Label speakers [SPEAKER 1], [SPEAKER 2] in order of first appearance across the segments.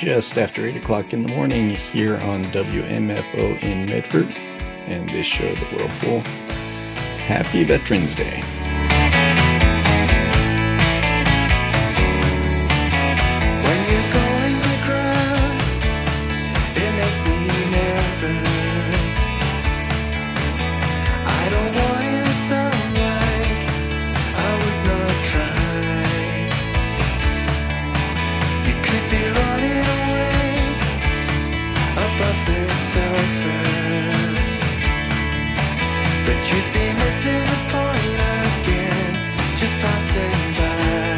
[SPEAKER 1] just after 8 o'clock in the morning here on WMFO in Medford and this show, The Whirlpool. Happy Veterans Day.
[SPEAKER 2] When you're going the ground, it makes me nervous. I don't want it to sound like I would not try. You could be running away above the surface, but you'd be missing the point again, just passing by.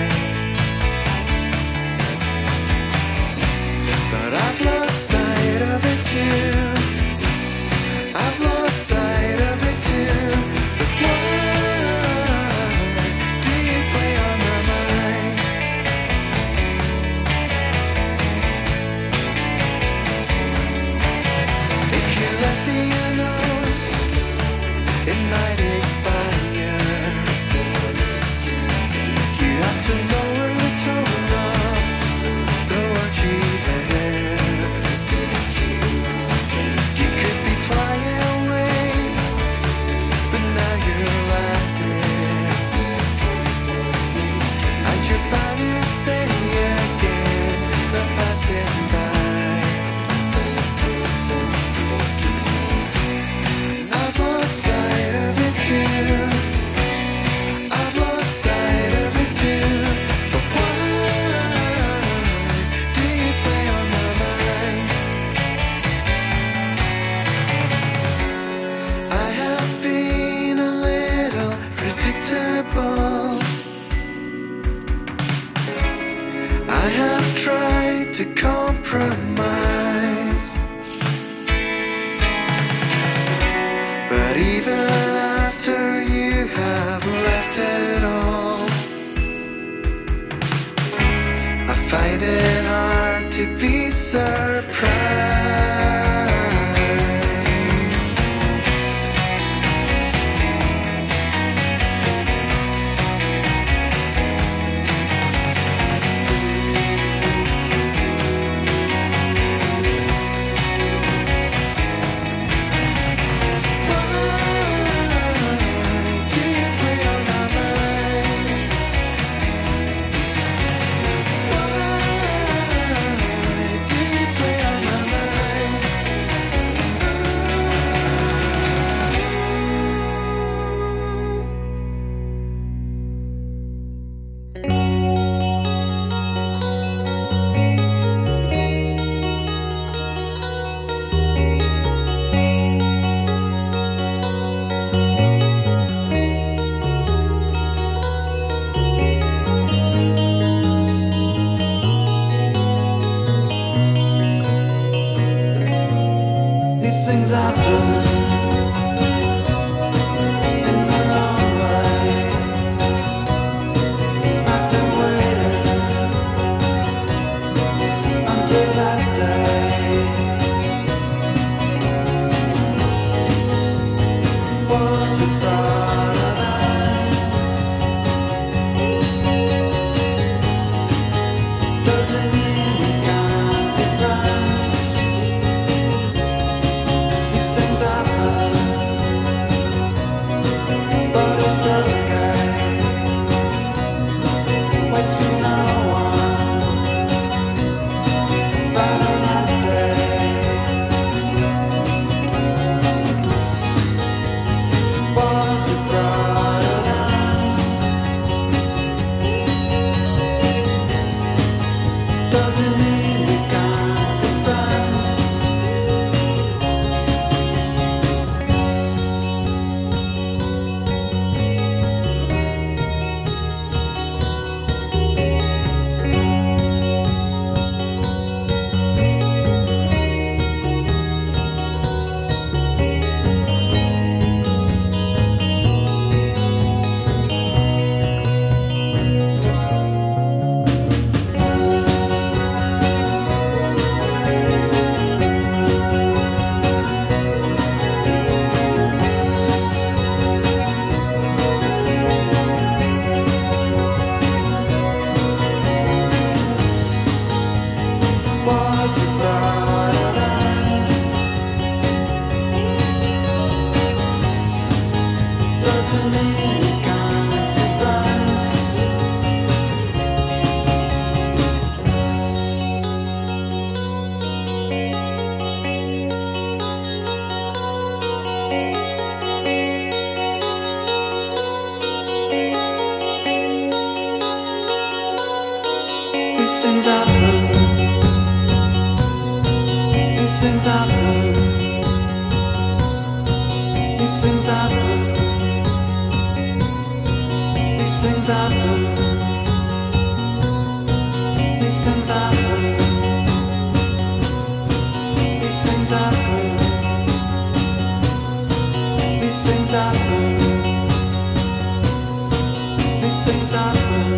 [SPEAKER 2] But I've lost sight of it too. I've lost sight of it too. But why do you play on my mind? If you left me alone, it might expire. You have to lower the tone of the words you have. You could be flying away, but now you're landed. And you're bound to say again, not passing by. I've lost sight of it too. I've lost sight of it too. But why do you play on my mind? I have been a little predictable. I have tried to compromise, but even after you have left it all, I find it hard to be surprised. Why do you play on my mind? Why things I've heard, these things I've heard, these things I've heard, these things I've heard, these things I've heard, these things I've heard, these things I've heard, these things I've heard.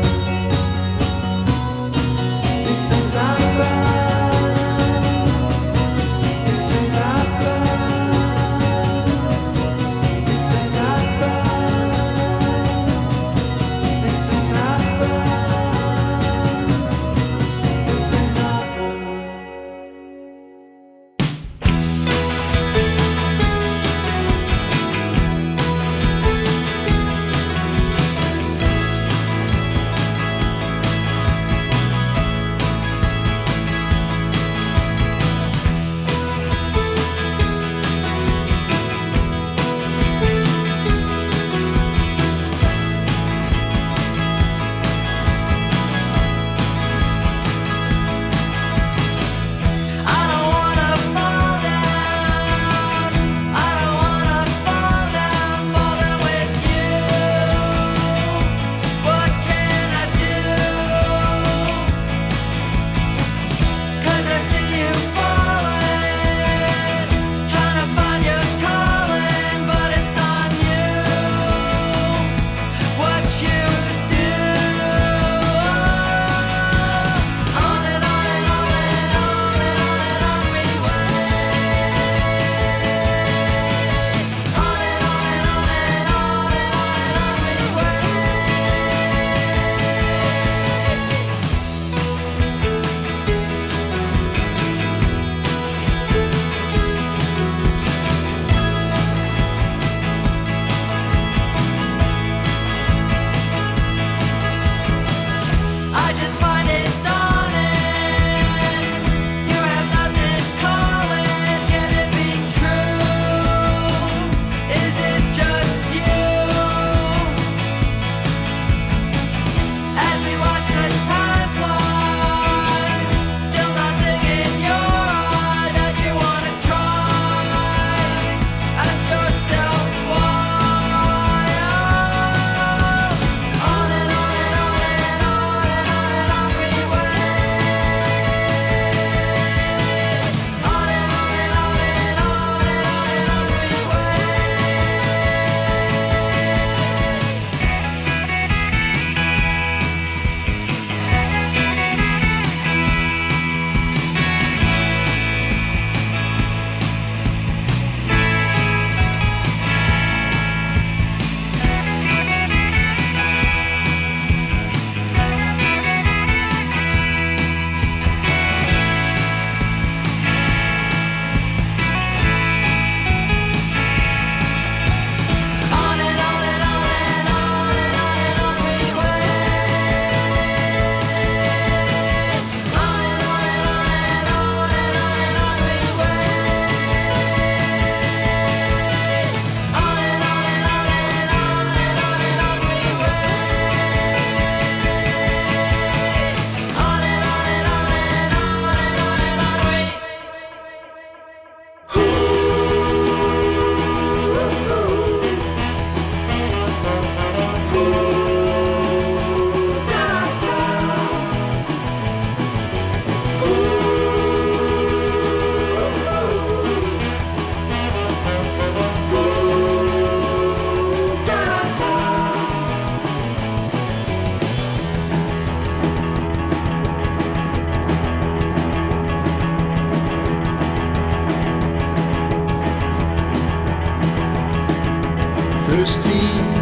[SPEAKER 3] Thirsty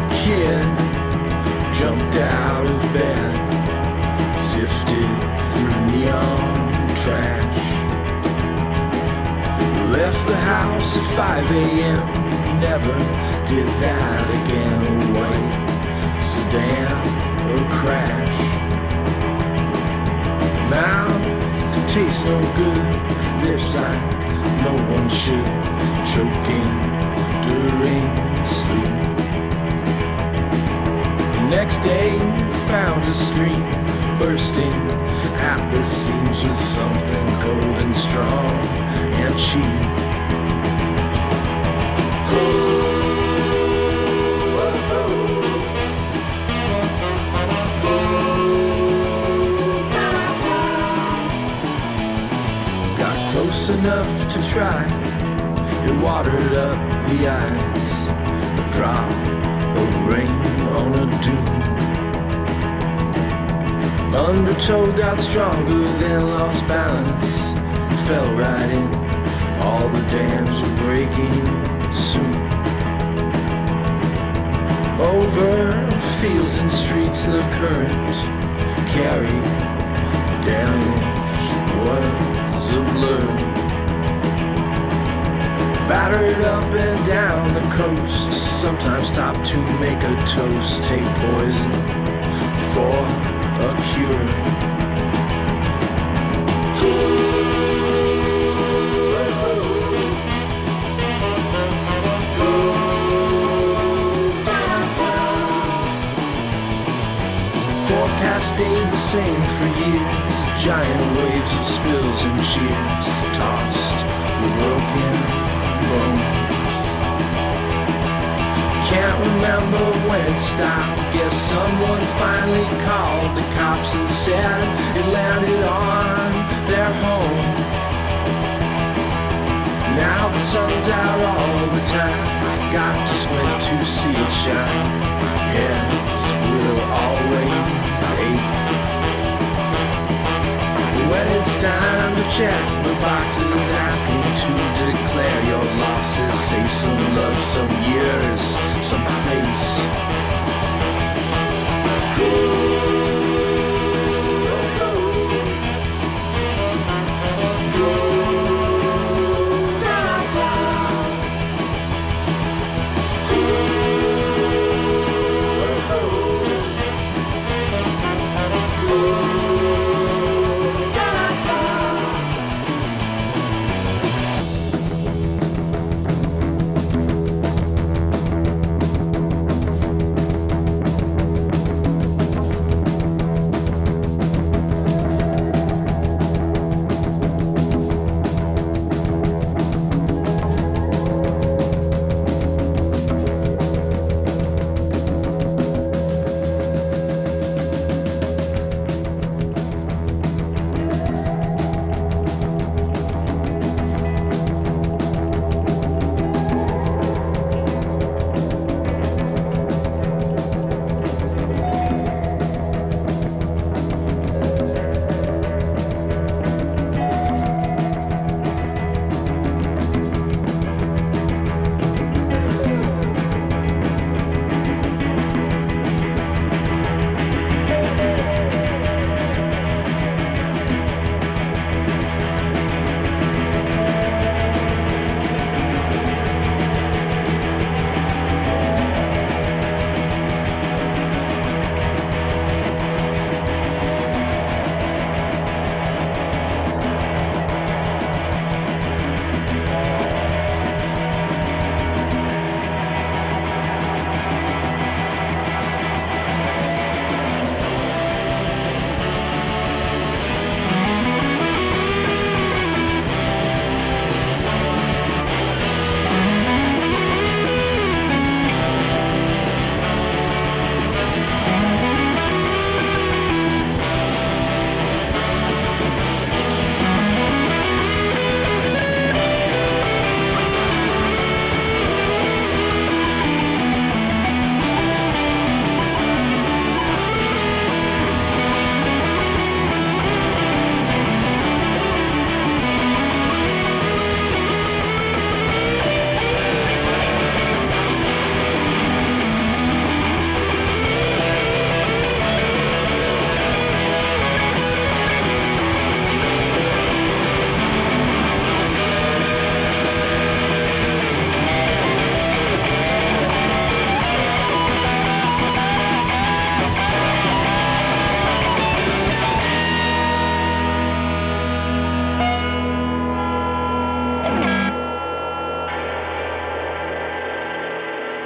[SPEAKER 3] kid jumped out of bed, sifted through neon trash, left the house at 5 a.m. Never did that again. A white sedan or crash. Mouth tastes no good, lips like no one should, choking during sleep. Next day, found a street bursting at the seams with something cold and strong and cheap. Got close enough to try. It watered up the eyes. A drop of rain on a dune. Undertow got stronger, then lost balance. Fell right in. All the dams were breaking soon. Over fields and streets, the current carried. Damage was a blur. Battered up and down the coast. Sometimes stop to make a toast. Take poison for a cure. Forecast stayed the same for years. Giant waves of spills and shears tossed the broken bones. Can't remember when it stopped. Guess someone finally called the cops and said it landed on their home. Now the sun's out all the time. Got to squint to see it shine. Heads will always ache. When it's time to check the boxes, asking to declare your losses. Say some love, some years, some face.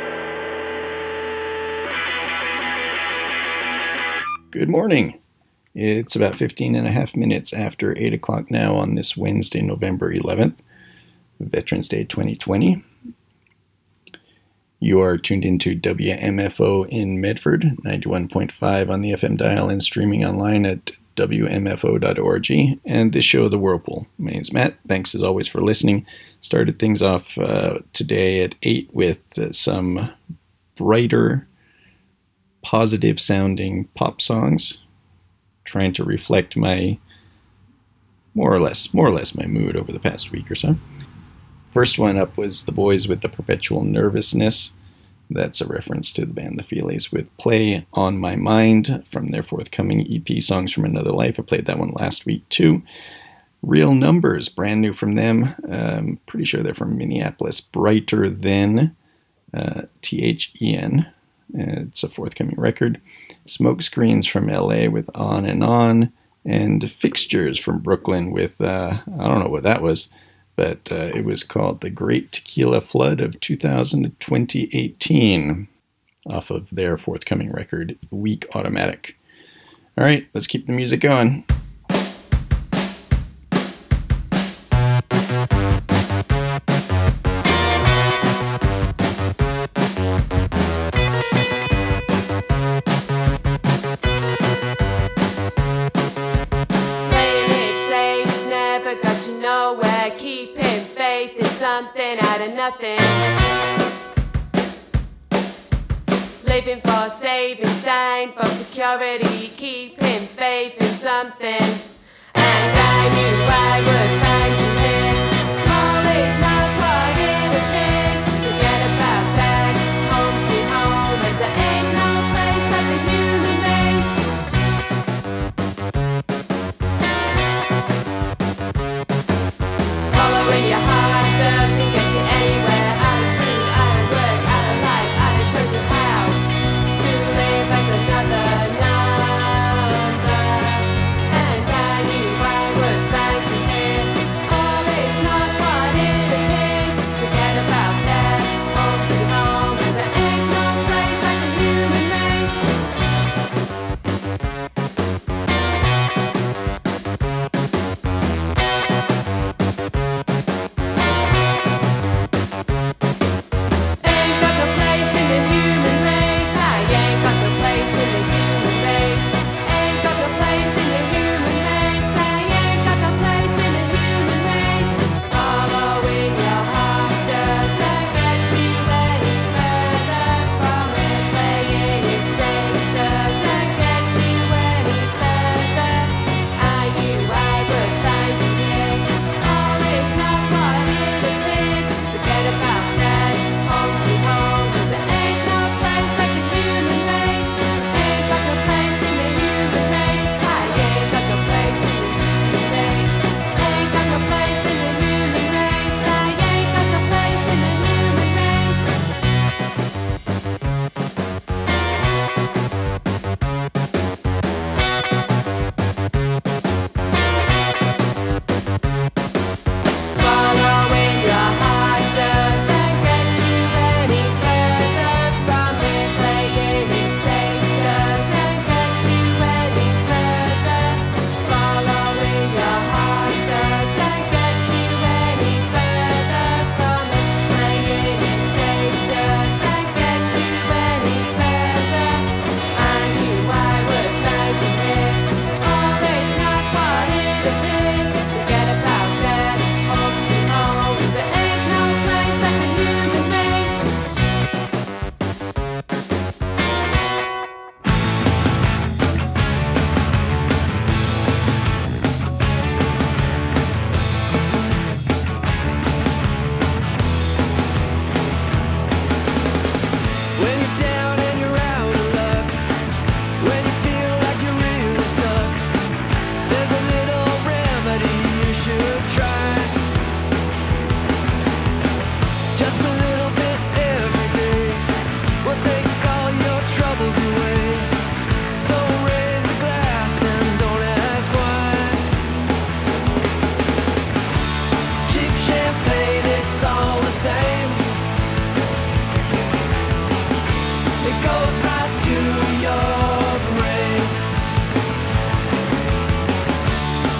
[SPEAKER 1] Good morning. It's about 15 and a half minutes after 8 o'clock now on this Wednesday, November 11th, Veterans Day 2020. You are tuned into WMFO in Medford, 91.5 on the FM dial and streaming online at WMFO.org. And this show, The Whirlpool. My name's Matt. Thanks as always for listening. Started things off today at 8 with some brighter, positive sounding pop songs, trying to reflect my more or less my mood over the past week or so. First one up was The Boys with the Perpetual Nervousness. That's a reference to the band The Feelies with Play on My Mind from their forthcoming EP, Songs from Another Life. I played that one last week too. Real Numbers, brand new from them. Pretty sure they're from Minneapolis. Brighter Than, THEN. It's a forthcoming record. Smoke Screens from LA with On and On, and Fixtures from Brooklyn with, I don't know what that was, but it was called The Great Tequila Flood of 2018, off of their forthcoming record, Weak Automatic. All right, let's keep the music going.
[SPEAKER 4] Something out of nothing, living for savings, dying for security, keeping faith in something. And I knew I would find you here. All is not what it appears. Forget about that. Home sweet home, as there ain't no place like the human race. Following your heart doesn't get you anywhere. Out of food, out of work, out of life, out of choice of how to live as another number. And I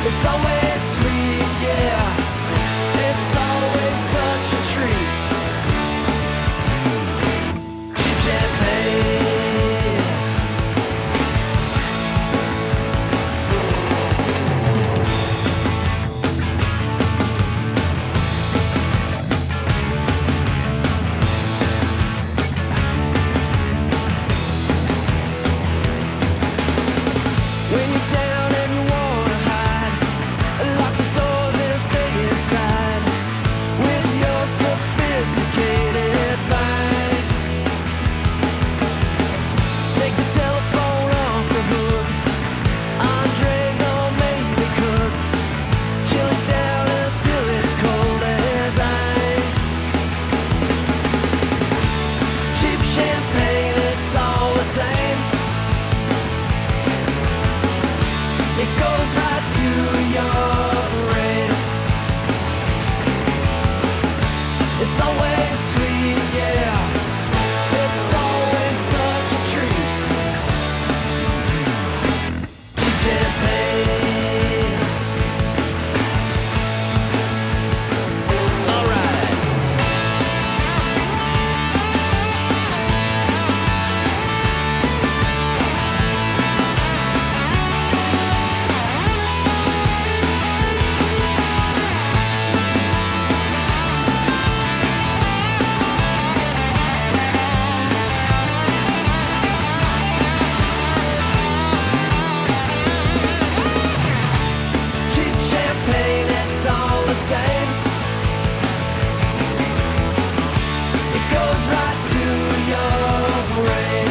[SPEAKER 3] It's always sweet, yeah. It's always such a treat. Cheap champagne. When you're down and you wanna hide, lock the doors and stay inside with your sophisticated advice. Take the telephone off the hook, Andres or maybe Cooks. Chill it down until it's cold as ice. Cheap champagne, it's all the same. It goes right to your brain. It's always sweet, yeah. It's always such a treat. Cheap champagne. Alright. Cheap champagne, it's all the same. It goes right to your brain.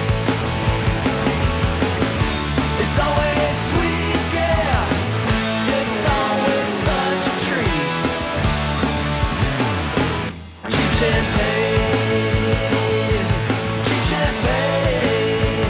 [SPEAKER 3] It's always sweet, yeah. It's always such a treat. Cheap champagne. Cheap champagne.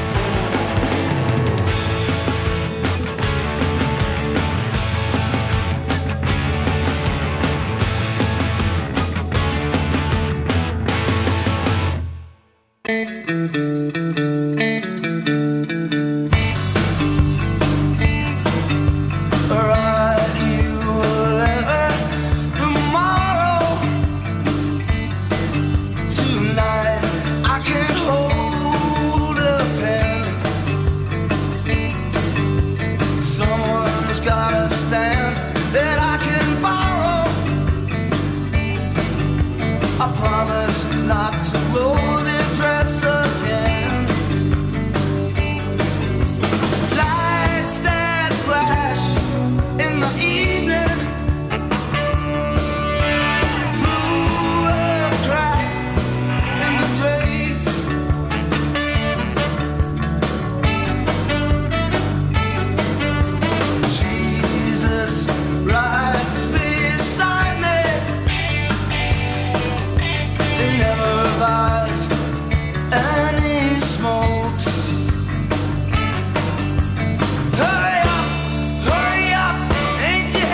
[SPEAKER 3] Write you a letter tomorrow. Tonight I can't hold a pen. Someone's got a stand that I can borrow. I promise not to blow the dress again. Lights that flash in the evening through a crack in the drape. Jesus rides beside me. He never buys any smokes. Hurry up, ain't you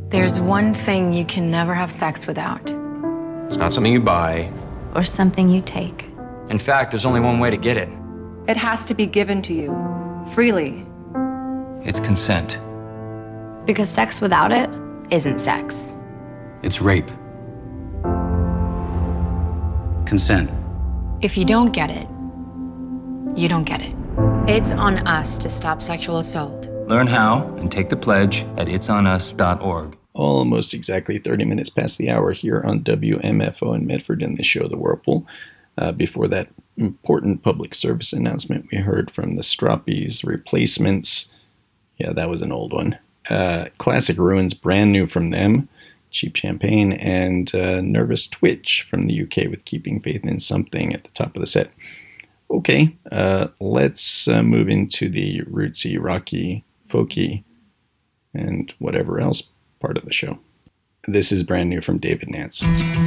[SPEAKER 5] There's one thing you can never have sex without.
[SPEAKER 6] It's not something you buy.
[SPEAKER 7] Or something you take.
[SPEAKER 6] In fact, there's only one way to get it.
[SPEAKER 8] It has to be given to you, freely.
[SPEAKER 6] It's consent.
[SPEAKER 7] Because sex without it isn't sex.
[SPEAKER 6] It's rape. Consent.
[SPEAKER 5] If you don't get it, you don't get it.
[SPEAKER 9] It's on us to stop sexual assault.
[SPEAKER 6] Learn how and take the pledge at itsonus.org.
[SPEAKER 1] Almost exactly 30 minutes past the hour here on WMFO in Medford in the show The Whirlpool. Before that important public service announcement, we heard from the Stroppies, Replacements. Yeah, that was an old one. Classic Ruins, brand new from them. Cheap Champagne, and Nervous Twitch from the UK with Keeping Faith in Something at the top of the set. Okay, let's move into the rootsy, rocky, folky, and whatever else part of the show. This is brand new from David Nance.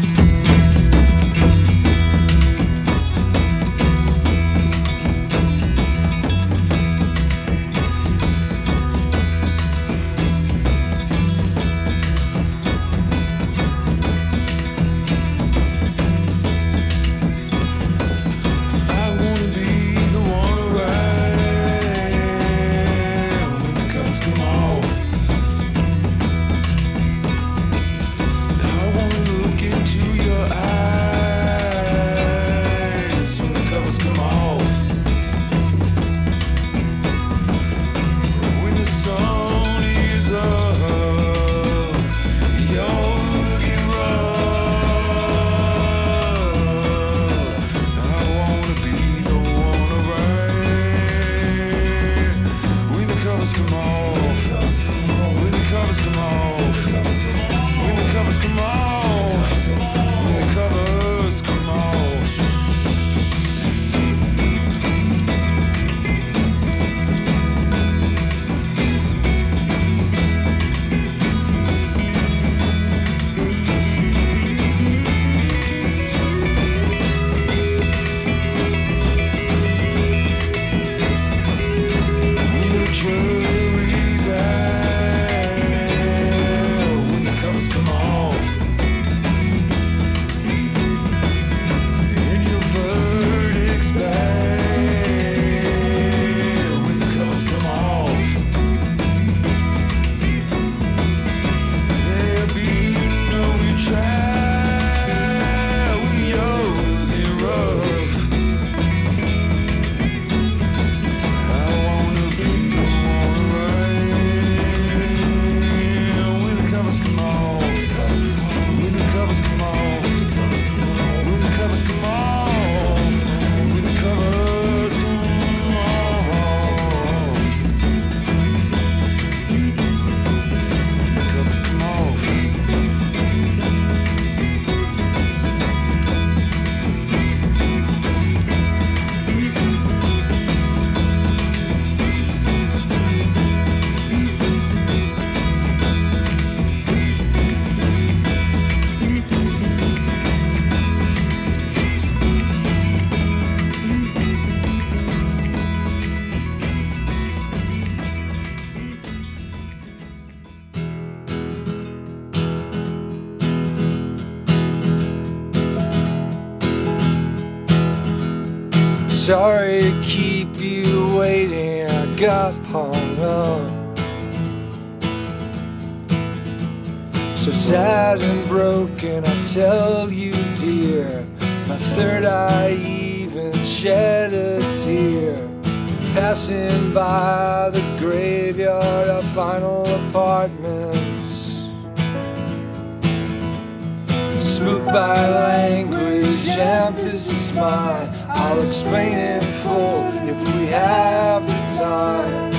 [SPEAKER 3] Sorry to keep you waiting, I got hung up. So sad and broken, I tell you dear, my third eye even shed a tear. Passing by the graveyard, our final apartments, spooked by language, emphasis mine. I'll explain in full if we have the time.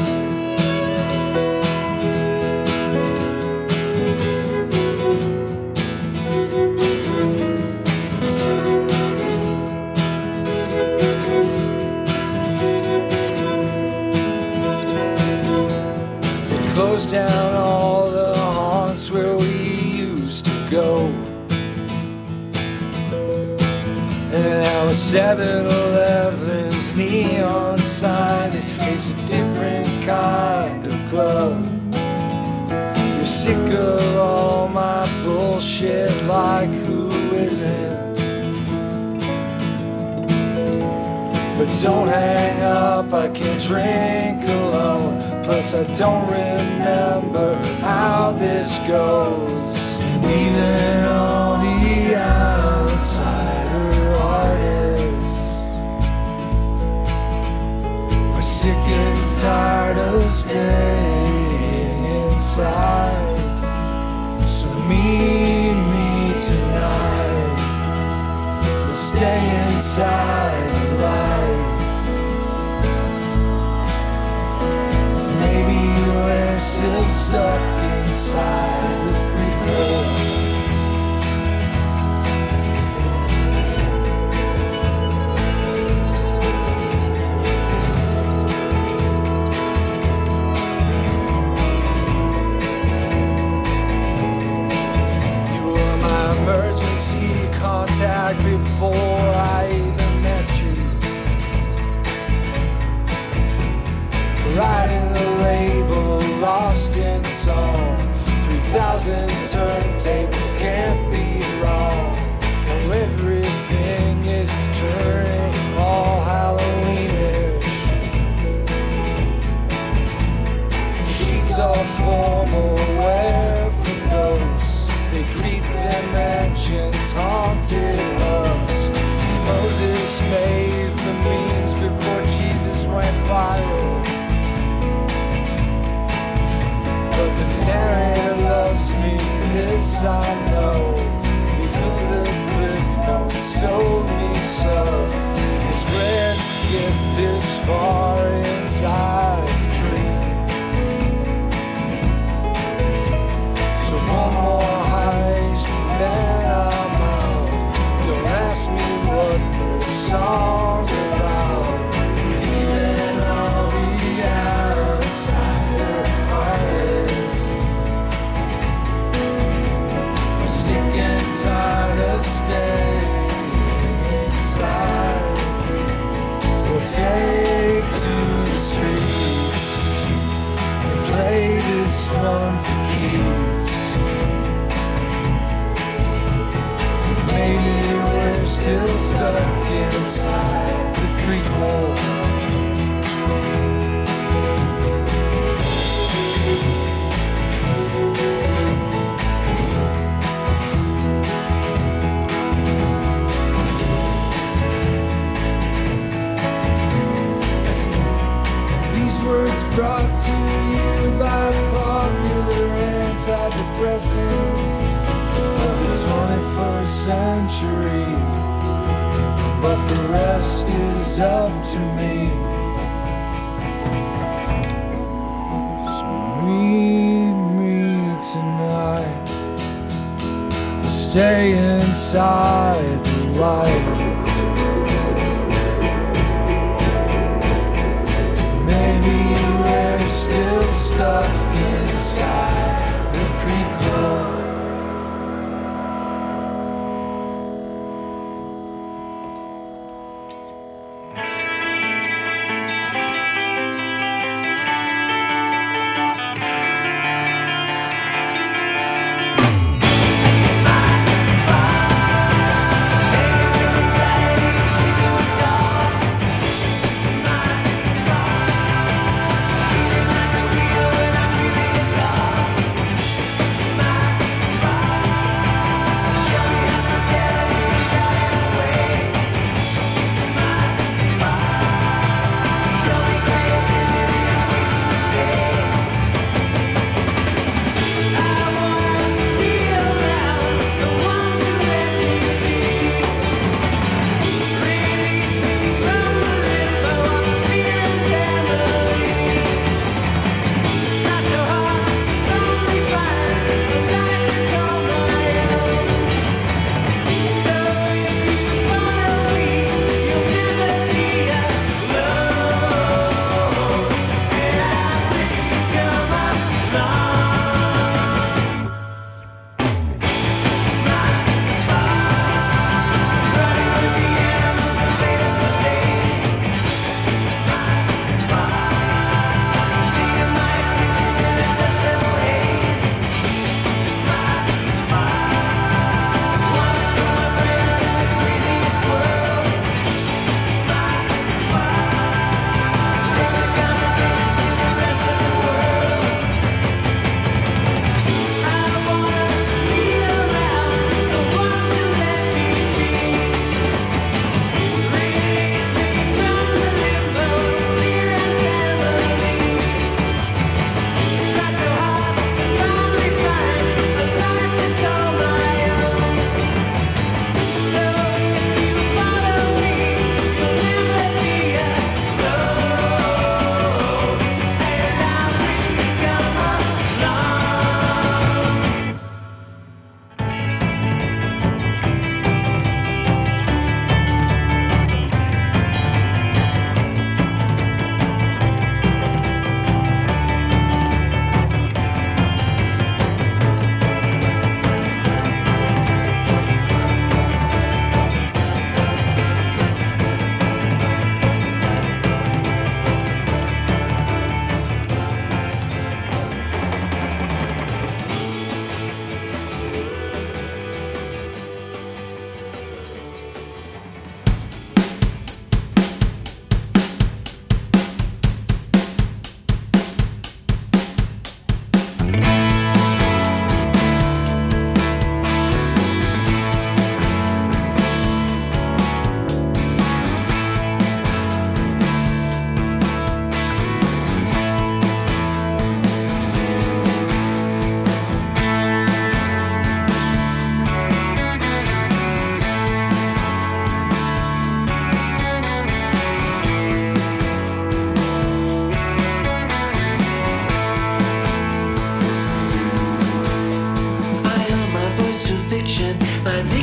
[SPEAKER 3] They closed down all the haunts where we used to go. And now a 7-Eleven's neon sign, it creates a different kind of glow. Your sick of all my bullshit, like who isn't? But don't hang up, I can't drink alone. Plus I don't remember how this goes. And even all the outsider artists are sick and tired of staying inside. So meet me tonight, we'll stay inside the light. Maybe we're still stuck inside the prequel. You were my emergency contact before I even met you. Writing the label, lost in song. 3,000 turntables can't be wrong. Now everything is turning all Halloweenish. Sheets are formal, wear for ghosts. They greet their mansions, haunted lost. Moses made the memes before Jesus went viral. But the narrator loves me, this I know, because the cliff notes told me so. It's rare to get this far inside a dream. So one more heist and then I'm out. Don't ask me what the song's about. Even all the outsider artists are sick and tired of staying inside. We'll take to the streets and play this one for keeps. Maybe we're still stuck inside the prequel. These words brought to you by popular antidepressants of the 21st century. But the rest is up to me. So meet me tonight, stay inside the light. Maybe we're still stuck inside the prequel.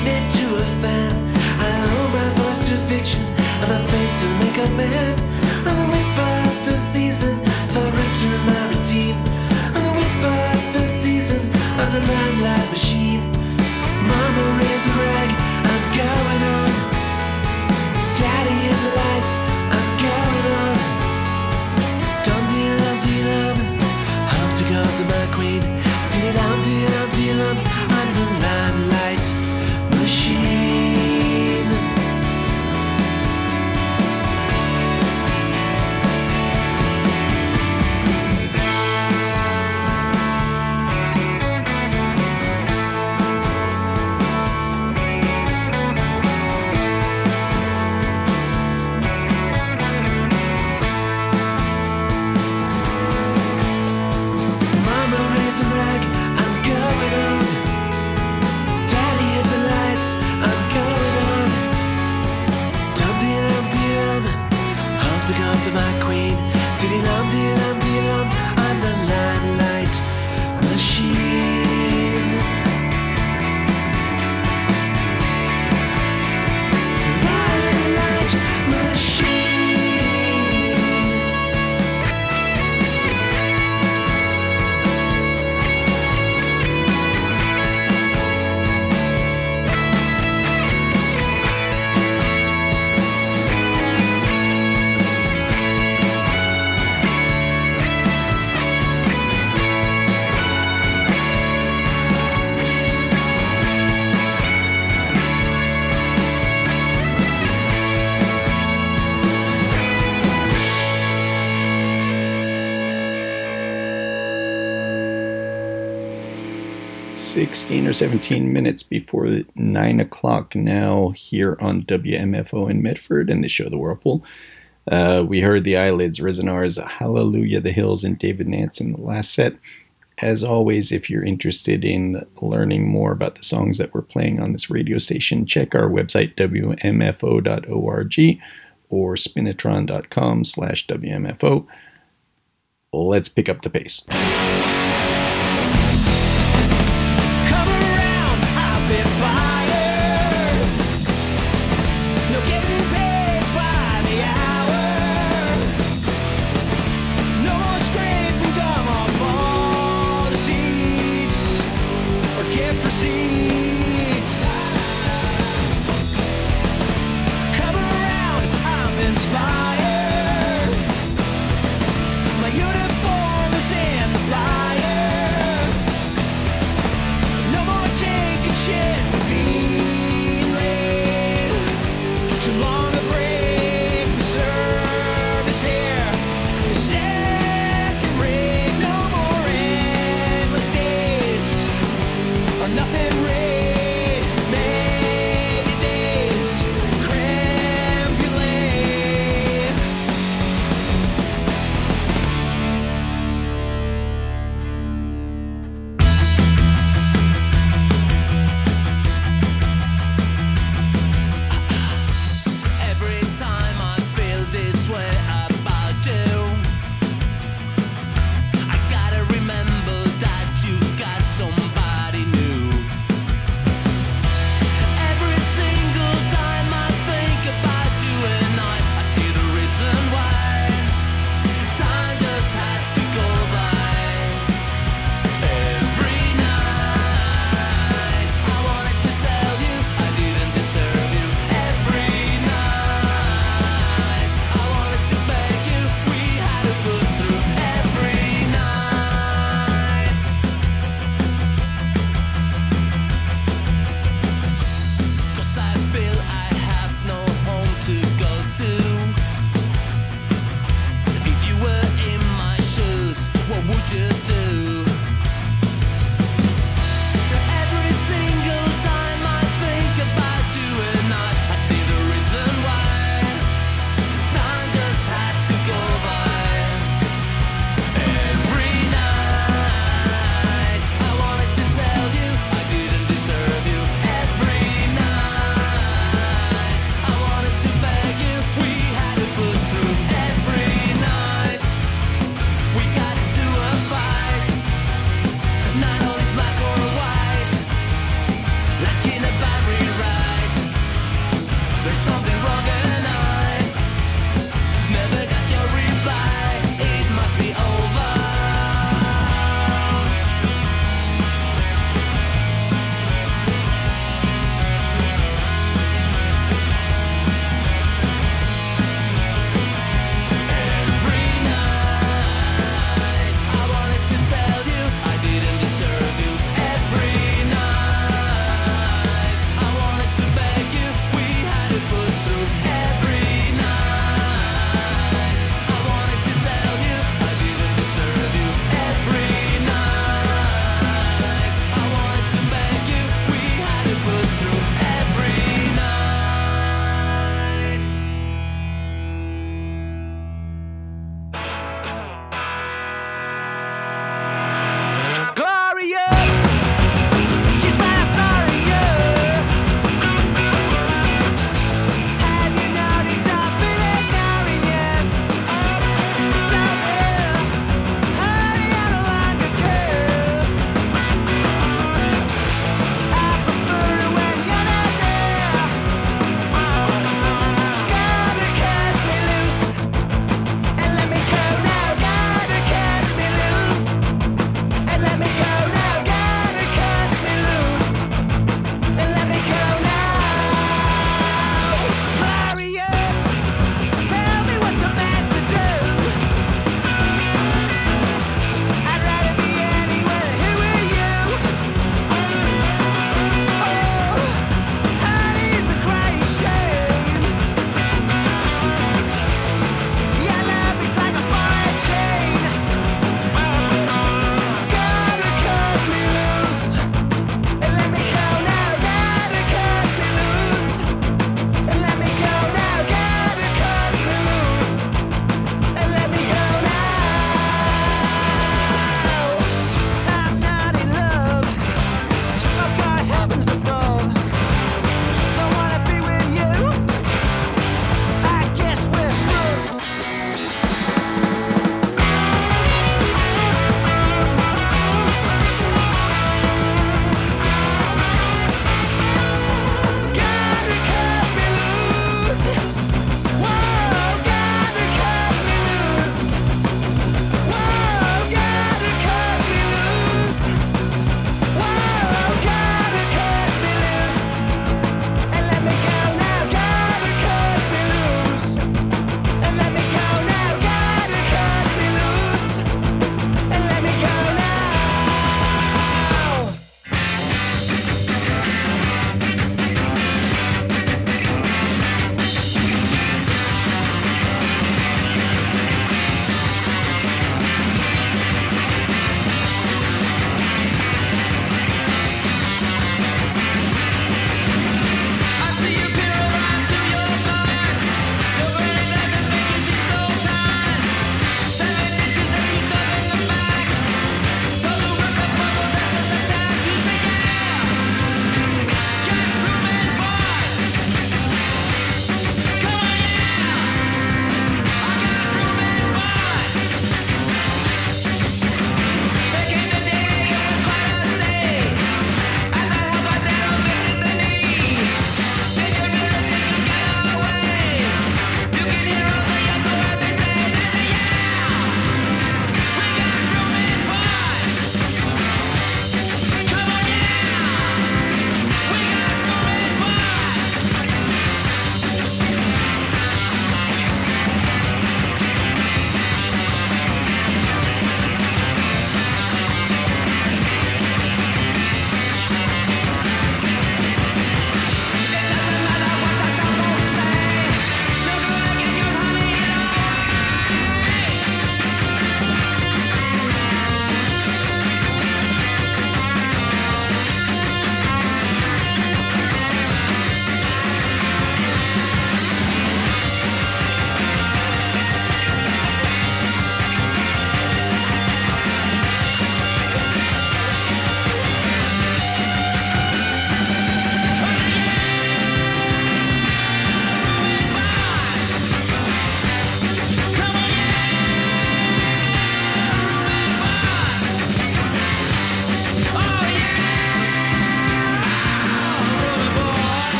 [SPEAKER 2] nickname to a fan. I owe my voice to fiction and my face to make a man. I'm the whipper of the season, torrent to my routine. I'm the whipper of the season, I'm the limelight machine. Mama raised a rag, I'm going on. Daddy in the lights, I'm going on. Dum-dee-lum, hope to go to my queen. Dee-lum, I'm the limelight machine. Mama raised a rag, I'm going on. Daddy at the lights, I'm going on. Dum-dee-lum, hope to come to my queen. Dee-dee-lum, I'm the limelight machine. Limelight machine.
[SPEAKER 1] Sixteen or 17 minutes before 9 o'clock now here on WMFO in Medford and the show The Whirlpool. We heard the Eyelids, Resonars, Hallelujah, The Hills, and David Nance in the last set. As always, if you're interested in learning more about the songs that we're playing on this radio station, check our website, wmfo.org or spinitron.com/WMFO. Let's pick up the pace.
[SPEAKER 3] Come around, I've been fired. No getting paid by the hour. No more scraping gum off all the sheets or gift receipts. Come around, I'm inspired. My uniform is in the fire.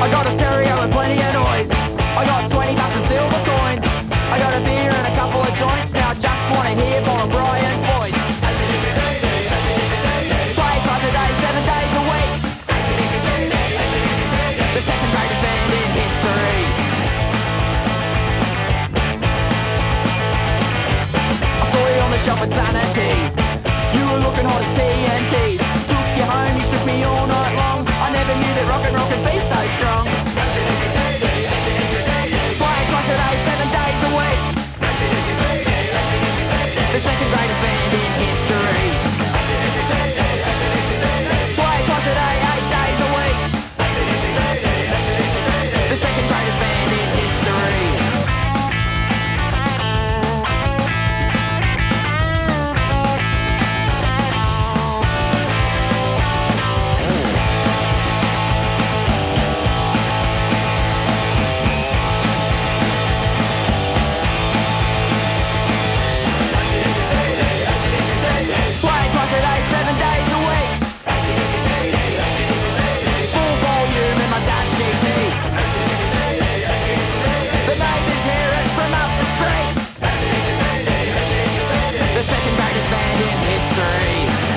[SPEAKER 10] I got a stereo and plenty of noise. I got 20 bucks and silver coins. I got a beer and a couple of joints. Now I just wanna hear Bob Bryan's voice. Play twice a day, 7 days a week. The second greatest band in history. I saw you on the shelf at Sanity. You were looking hot as TNT. Took you home, you shook me all night long. I never knew that rock and roll could be so strong. Playing twice a day, 7 days a week. The second greatest band in history. Playing twice a day, 8 days a week. The second greatest band in history. Playing twice a day, 7 days a week. Full volume in my dad's GT. The neighbours hear it from up the street. The second greatest band in history.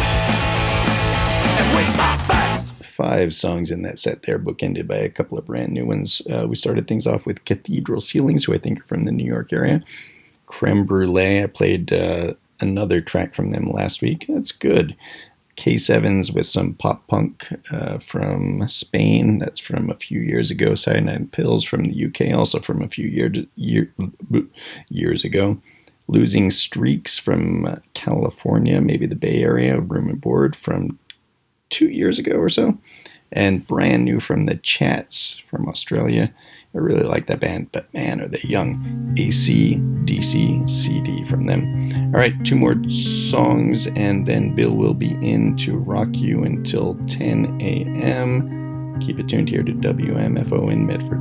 [SPEAKER 10] And we are first.
[SPEAKER 1] 5 songs in that set there, bookended by a couple of brand new ones. We started things off with Cathedral Ceilings, who I think are from the New York area. Creme Brulee, I played another track from them last week. That's good. K7s with some pop punk from Spain. That's from a few years ago. Cyanide Pills from the UK, also from a few years ago. Losing Streaks from California, maybe the Bay Area. Room and Board from 2 years ago or so. And brand new from the Chats from Australia. I really like that band, but man, are they young. AC/DC CD from them. All right, 2 more songs, and then Bill will be in to rock you until 10 a.m. Keep it tuned here to WMFO in Medford.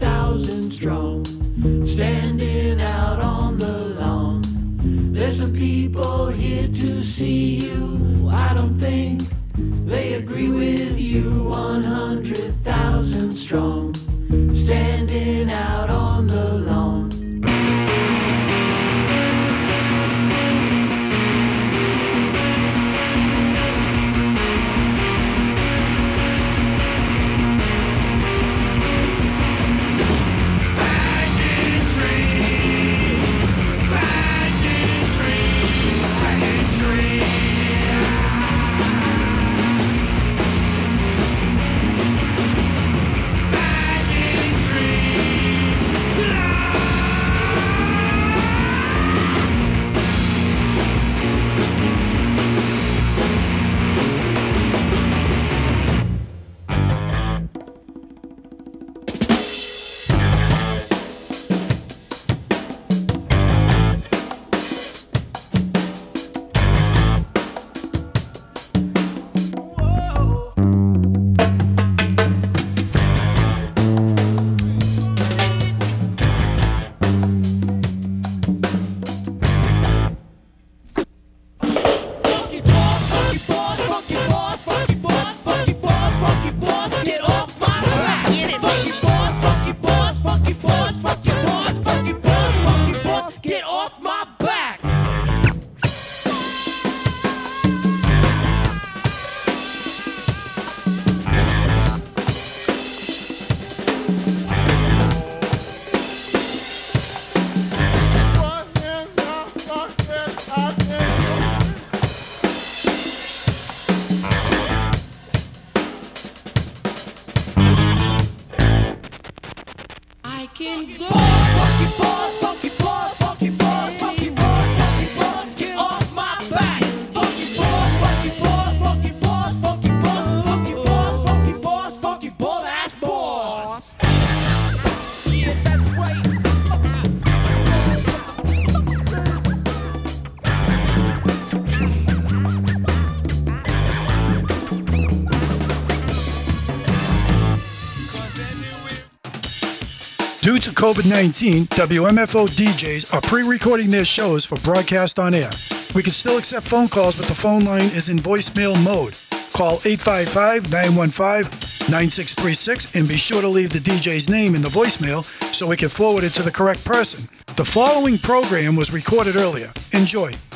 [SPEAKER 11] Standing out on the lawn, there's some people people here to see you. I don't think they agree with you. 100,000 strong, standing out on the lawn.
[SPEAKER 12] Due to COVID-19, WMFO DJs are pre-recording their shows for broadcast on air. We can still accept phone calls, but the phone line is in voicemail mode. Call 855-915-9636 and be sure to leave the DJ's name in the voicemail so we can forward it to the correct person. The following program was recorded earlier. Enjoy.